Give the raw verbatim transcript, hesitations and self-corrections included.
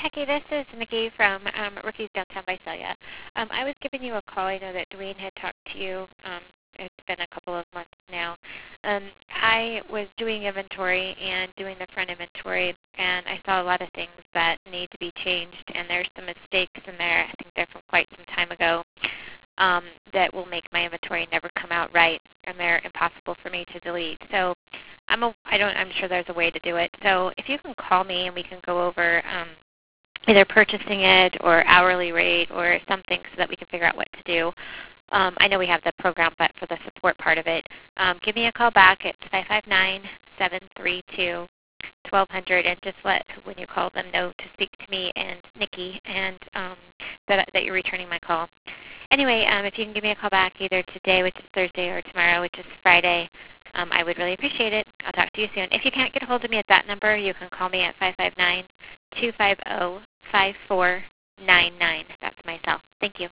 Hecky, this is Nikki from um, Rookies Downtown Visalia. Um, I was giving you a call. I know that Dwayne had talked to you. Um, it's been a couple of months now. Um, I was doing inventory and doing the front inventory, and I saw a lot of things that need to be changed, and there's some mistakes in there. I think they're from quite some time ago um, that will make my inventory never come out right, and they're impossible for me to delete. So I'm a, I don't, I'm sure there's a way to do it. So if you can call me and we can go over um, either purchasing it or hourly rate or something so that we can figure out what to do. Um, I know we have the program, but for the support part of it, um, give me a call back at five five nine, seven three two, one two zero zero and just let, when you call them, know to speak to me and Nikki and um, that, that you're returning my call. Anyway, um, if you can give me a call back either today, which is Thursday, or tomorrow, which is Friday, um, I would really appreciate it. I'll talk to you soon. If you can't get a hold of me at that number, you can call me at five five nine, two five zero, five four nine nine. That's my cell. Thank you.